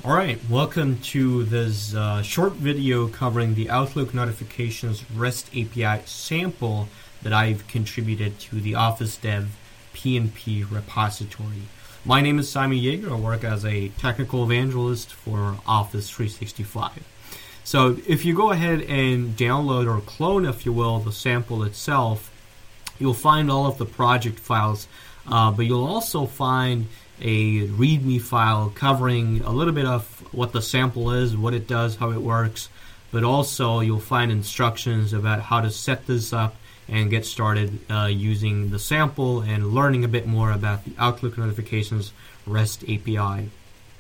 Alright, welcome to this short video covering the Outlook Notifications REST API sample that I've contributed to the Office Dev PNP repository. My name is Simon Yeager. I work as a technical evangelist for Office 365. So if you go ahead and download or clone, if you will, the sample itself, you'll find all of the project files, but you'll also find a README file covering a little bit of what the sample is, what it does, how it works, but also you'll find instructions about how to set this up and get started using the sample and learning a bit more about the Outlook Notifications REST API.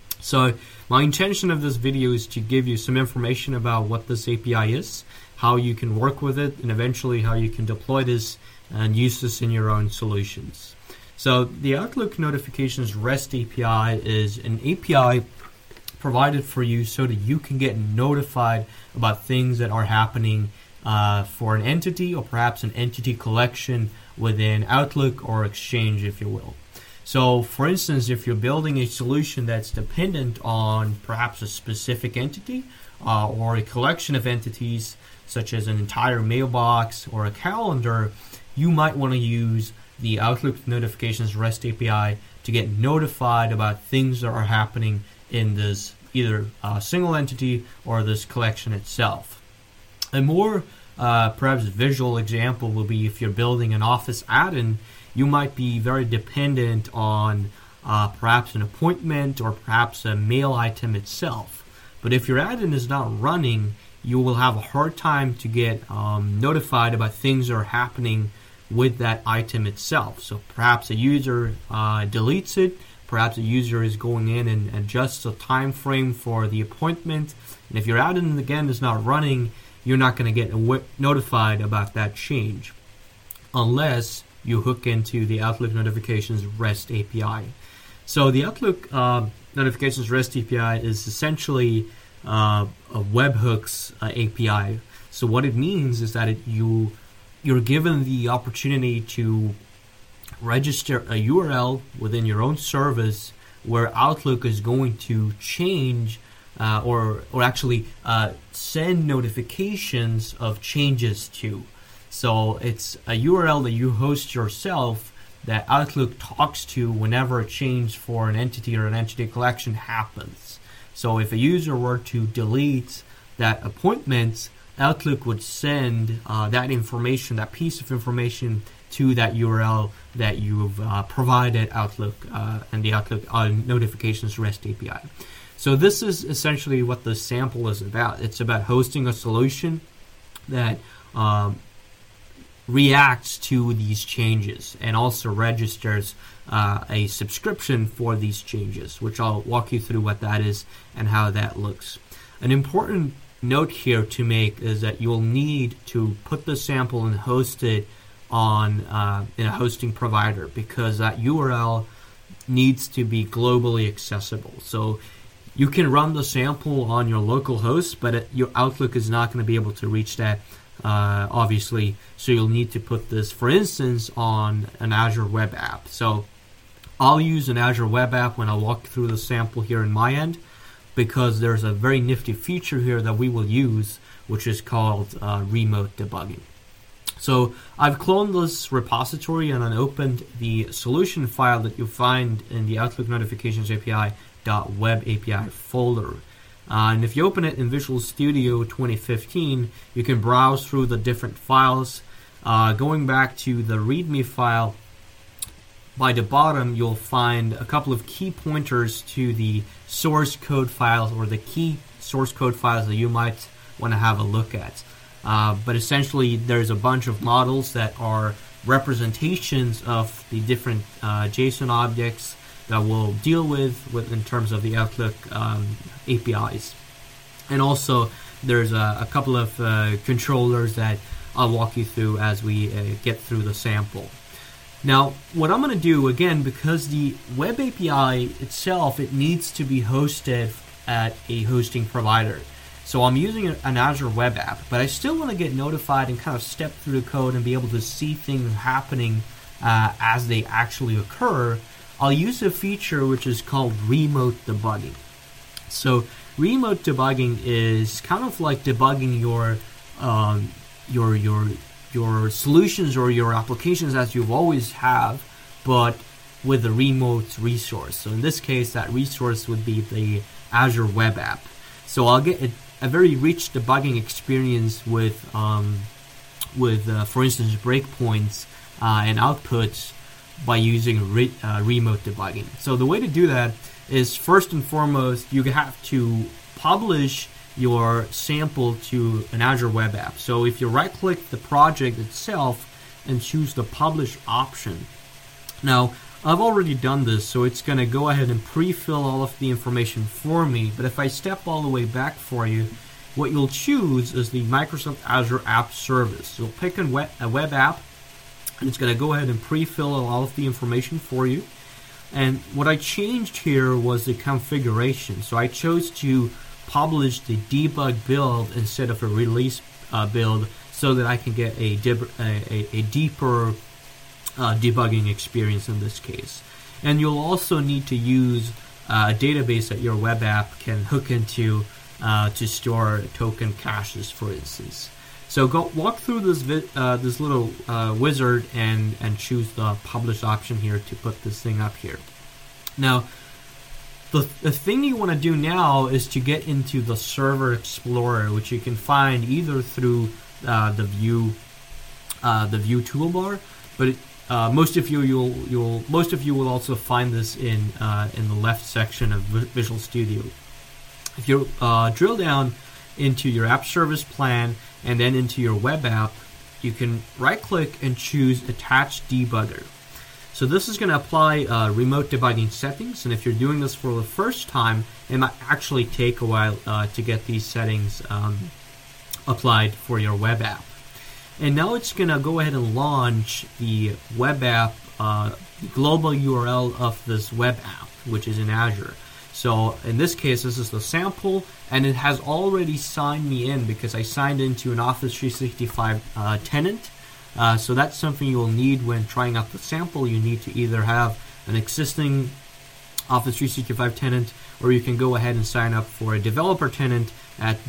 So my intention of this video is to give you some information about what this API is, how you can work with it, and eventually how you can deploy this and use this in your own solutions. So the Outlook Notifications REST API is an API provided for you so that you can get notified about things that are happening for an entity or perhaps an entity collection within Outlook or Exchange, if you will. So for instance, if you're building a solution that's dependent on perhaps a specific entity or a collection of entities such as an entire mailbox or a calendar, you might want to use the Outlook Notifications REST API to get notified about things that are happening in this either single entity or this collection itself. A more perhaps visual example will be if you're building an Office add-in, you might be very dependent on perhaps an appointment or perhaps a mail item itself. But if your add-in is not running, you will have a hard time to get notified about things that are happening with that item itself. So perhaps a user deletes it, perhaps a user is going in and adjusts the time frame for the appointment, and if your add-in again is not running, you're not going to get notified about that change unless you hook into the Outlook Notifications REST API. So the Outlook Notifications REST API is essentially a webhooks API. So what it means is that you're given the opportunity to register a URL within your own service where Outlook is going to change or actually send notifications of changes to. So it's a URL that you host yourself that Outlook talks to whenever a change for an entity or an entity collection happens. So if a user were to delete that appointment, Outlook would send that information, that piece of information, to that URL that you've provided Outlook and the Outlook Notifications REST API. So this is essentially what the sample is about. It's about hosting a solution that reacts to these changes and also registers a subscription for these changes, which I'll walk you through what that is and how that looks. An important note here to make is that you'll need to put the sample and host it on in a hosting provider because that URL needs to be globally accessible. So you can run the sample on your local host, but your Outlook is not going to be able to reach that, obviously. So you'll need to put this, for instance, on an Azure Web App. So I'll use an Azure Web App when I walk through the sample here in my end, because there's a very nifty feature here that we will use, which is called remote debugging. So I've cloned this repository and unopened the solution file that you'll find in the Outlook Notifications API.web API folder. And if you open it in Visual Studio 2015, you can browse through the different files. Going back to the README file, by the bottom, you'll find a couple of key pointers to the source code files or the key source code files that you might want to have a look at. But essentially, there's a bunch of models that are representations of the different JSON objects that we'll deal with in terms of the Outlook APIs. And also, there's a couple of controllers that I'll walk you through as we get through the sample. Now, what I'm going to do, again, because the web API itself, it needs to be hosted at a hosting provider. So I'm using an Azure Web App, but I still want to get notified and kind of step through the code and be able to see things happening as they actually occur. I'll use a feature which is called remote debugging. So remote debugging is kind of like debugging your solutions or your applications as you've always have, but with a remote resource. So in this case, that resource would be the Azure Web App. So I'll get a very rich debugging experience with for instance, breakpoints and outputs by using remote debugging. So the way to do that is, first and foremost, you have to publish your sample to an Azure Web App. So if you right-click the project itself and choose the publish option. Now, I've already done this, so it's going to go ahead and pre-fill all of the information for me. But if I step all the way back for you, what you'll choose is the Microsoft Azure App Service. You'll pick a web app, and it's going to go ahead and pre-fill all of the information for you. And what I changed here was the configuration. So I chose to publish the debug build instead of a release build, so that I can get a deeper debugging experience in this case. And you'll also need to use a database that your web app can hook into to store token caches, for instance. So go walk through this little wizard and choose the publish option here to put this thing up here. Now, the thing you want to do now is to get into the Server Explorer, which you can find either through the view toolbar, but most of you will also find this in the left section of Visual Studio. If you drill down into your app service plan and then into your web app, you can right-click and choose Attach Debugger. So this is going to apply remote debugging settings, and if you're doing this for the first time, it might actually take a while to get these settings applied for your web app. And now it's going to go ahead and launch the web app, the global URL of this web app, which is in Azure. So in this case, this is the sample, and it has already signed me in because I signed into an Office 365 tenant. So that's something you'll need when trying out the sample. You need to either have an existing Office 365 tenant, or you can go ahead and sign up for a developer tenant at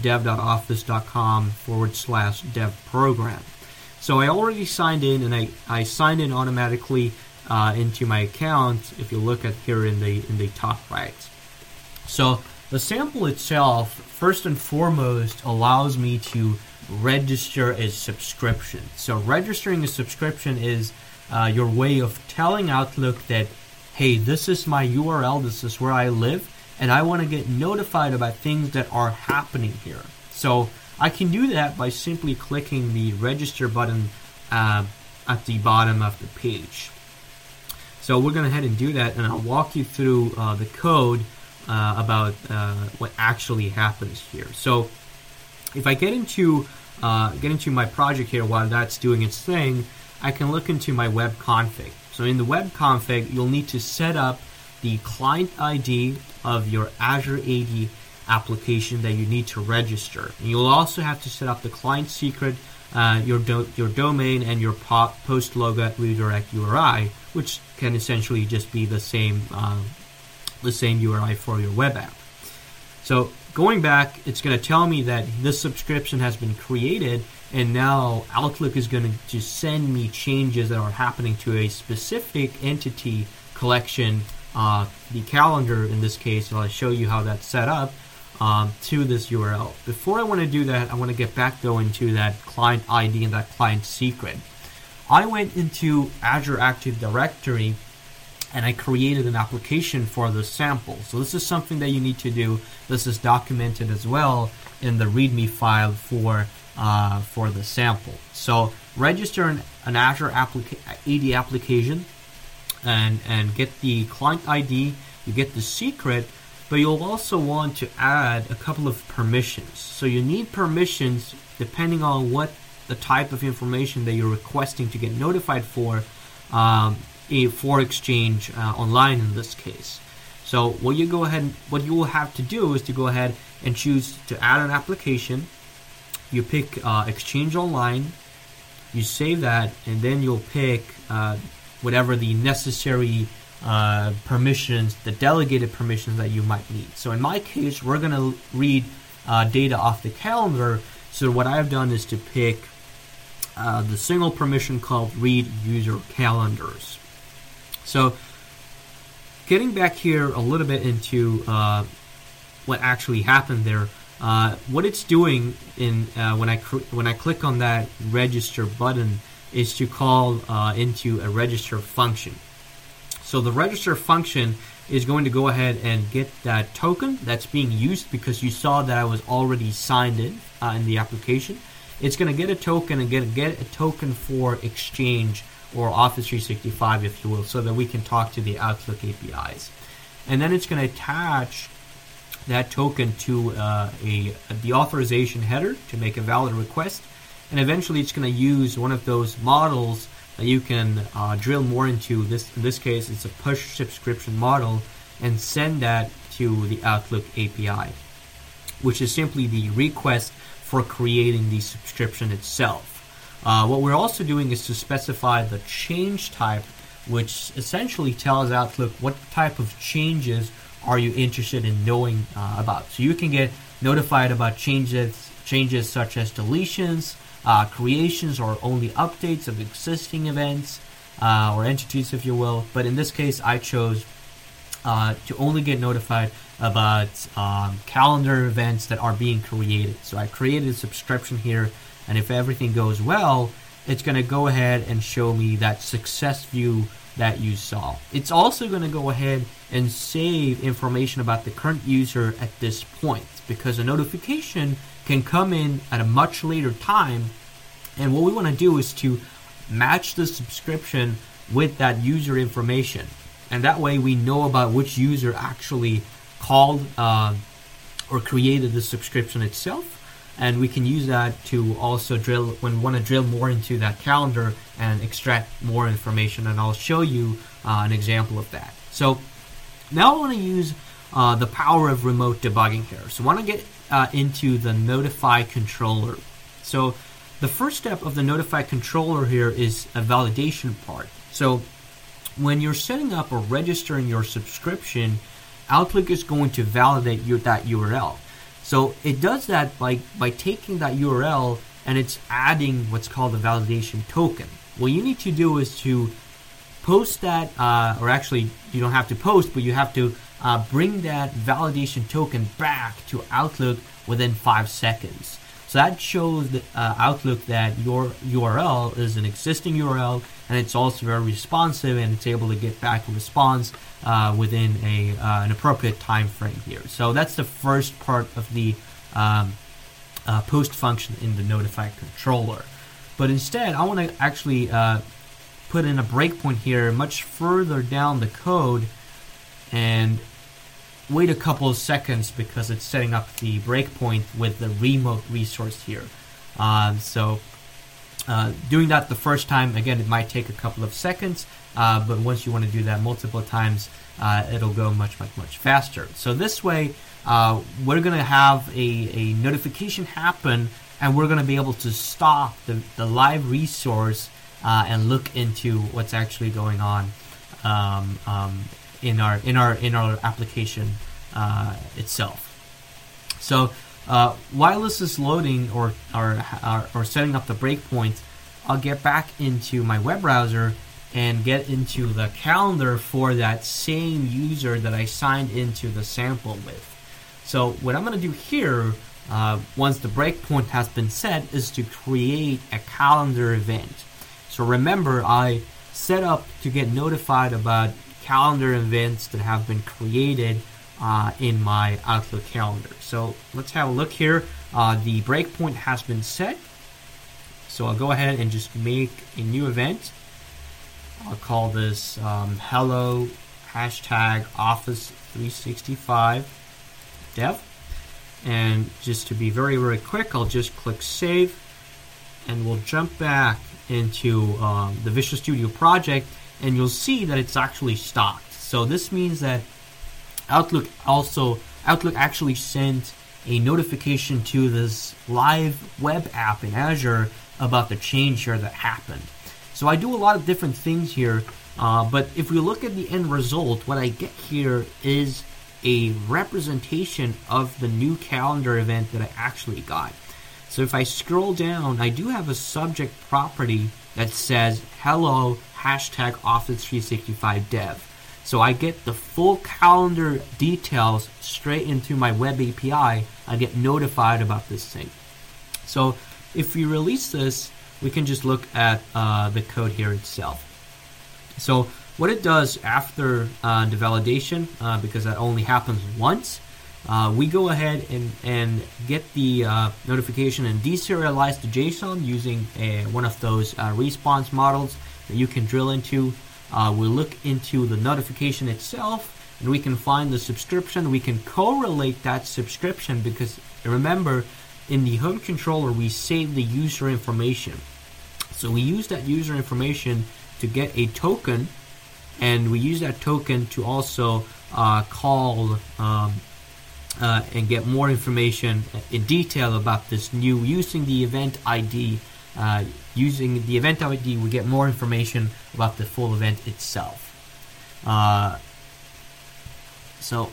dev.office.com/dev program. So I already signed in, and I signed in automatically into my account. If you look at here in the top right. So the sample itself, first and foremost, allows me to register a subscription. So registering a subscription is your way of telling Outlook that, hey, this is my URL, this is where I live, and I want to get notified about things that are happening here. So I can do that by simply clicking the register button at the bottom of the page. So we're going to head and do that, and I'll walk you through the code about what actually happens here. So if I get into my project here while that's doing its thing, I can look into my web config. So in the web config, you'll need to set up the client ID of your Azure AD application that you need to register. And you'll also have to set up the client secret, your domain, and your post logout redirect URI, which can essentially just be the same URI for your web app. So going back, it's going to tell me that this subscription has been created, and now Outlook is going to send me changes that are happening to a specific entity collection, the calendar in this case, and I'll show you how that's set up, to this URL. Before I want to do that, I want to get back though into that client ID and that client secret. I went into Azure Active Directory and I created an application for the sample. So this is something that you need to do. This is documented as well in the README file for the sample. So register an Azure AD application and get the client ID. You get the secret, but you'll also want to add a couple of permissions. So you need permissions depending on what the type of information that you're requesting to get notified for Exchange Online in this case. So what you will have to do is to go ahead and choose to add an application. You pick Exchange Online, you save that, and then you'll pick whatever the necessary permissions, the delegated permissions that you might need. So in my case, we're going to read data off the calendar. So what I've done is to pick the single permission called read user calendars. So getting back here a little bit into what actually happened there, what it's doing in when I click on that register button is to call into a register function. So the register function is going to go ahead and get that token that's being used because you saw that I was already signed in the application. It's going to get a token and get a token for Exchange or Office 365, if you will, so that we can talk to the Outlook APIs. And then it's going to attach that token to the authorization header to make a valid request. And eventually it's going to use one of those models that you can drill more into. In this case, it's a push subscription model, and send that to the Outlook API, which is simply the request for creating the subscription itself. What we're also doing is to specify the change type, which essentially tells Outlook what type of changes are you interested in knowing about. So you can get notified about changes such as deletions, creations, or only updates of existing events or entities, if you will. But in this case, I chose to only get notified about calendar events that are being created. So I created a subscription here, and if everything goes well, it's going to go ahead and show me that success view that you saw. It's also going to go ahead and save information about the current user at this point, because a notification can come in at a much later time, and what we want to do is to match the subscription with that user information, and that way we know about which user actually called or created the subscription itself, and we can use that to also drill when we want to drill more into that calendar and extract more information, and I'll show you an example of that. So now I want to use the power of remote debugging here. So I want to get into the Notify controller. So the first step of the Notify controller here is a validation part. So when you're setting up or registering your subscription, Outlook is going to validate that URL. So it does that by taking that URL and it's adding what's called a validation token. What you need to do is to post that, or actually you don't have to post, but you have to bring that validation token back to Outlook within 5 seconds. So that shows Outlook that your URL is an existing URL, and it's also very responsive, and it's able to get back a response within an appropriate time frame here. So that's the first part of the post function in the Notify controller. But instead, I want to actually put in a breakpoint here much further down the code and wait a couple of seconds because it's setting up the breakpoint with the remote resource here. Doing that the first time, again, it might take a couple of seconds, but once you want to do that multiple times, it'll go much faster. So this way, we're going to have a notification happen, and we're going to be able to stop the live resource and look into what's actually going on in our application itself. So while this is loading or setting up the breakpoint, I'll get back into my web browser and get into the calendar for that same user that I signed into the sample with. So what I'm going to do here, once the breakpoint has been set, is to create a calendar event. So remember, I set up to get notified about calendar events that have been created in my Outlook calendar. So let's have a look here. The breakpoint has been set. So I'll go ahead and just make a new event. I'll call this hello hashtag Office 365 dev. And just to be very quick, I'll just click save, and we'll jump back into the Visual Studio project, and you'll see that it's actually stopped. So this means that Outlook actually sent a notification to this live web app in Azure about the change here that happened. So I do a lot of different things here But if we look at the end result, what I get here is a representation of the new calendar event that I actually got. So if I scroll down, I do have a subject property that says hello hashtag Office 365 dev. So I get the full calendar details straight into my web API. I get notified about this thing. So if we release this, we can just look at the code here itself. So what it does after the validation, because that only happens once, we go ahead and get the notification and deserialize the JSON using one of those response models that you can drill into. We look into the notification itself, and we can find the subscription. We can correlate that subscription because, remember, in the home controller, we save the user information. So we use that user information to get a token, and we use that token to also call and get more information in detail about this new, using the event ID. Using the event ID, we get more information about the full event itself. So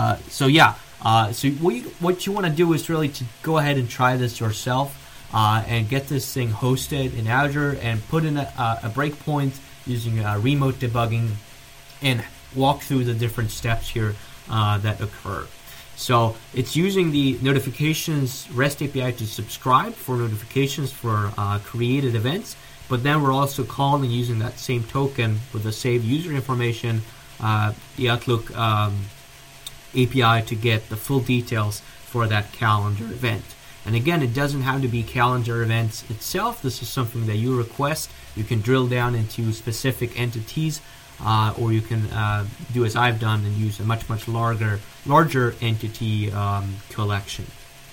what you want to do is really to go ahead and try this yourself and get this thing hosted in Azure and put in a breakpoint using remote debugging and walk through the different steps here that occur. So it's using the notifications REST API to subscribe for notifications for created events, but then we're also calling using that same token with the saved user information, the Outlook API to get the full details for that calendar event. And again, it doesn't have to be calendar events itself. This is something that you request. You can drill down into specific entities, or you can do as I've done and use a much larger entity collection.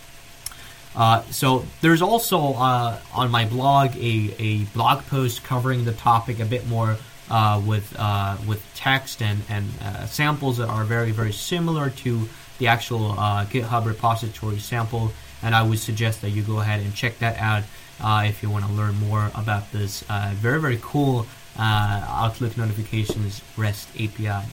So there's also on my blog a blog post covering the topic a bit more with text and samples that are very, very similar to the actual GitHub repository sample, and I would suggest that you go ahead and check that out if you want to learn more about this very, very cool Outlook notifications REST API.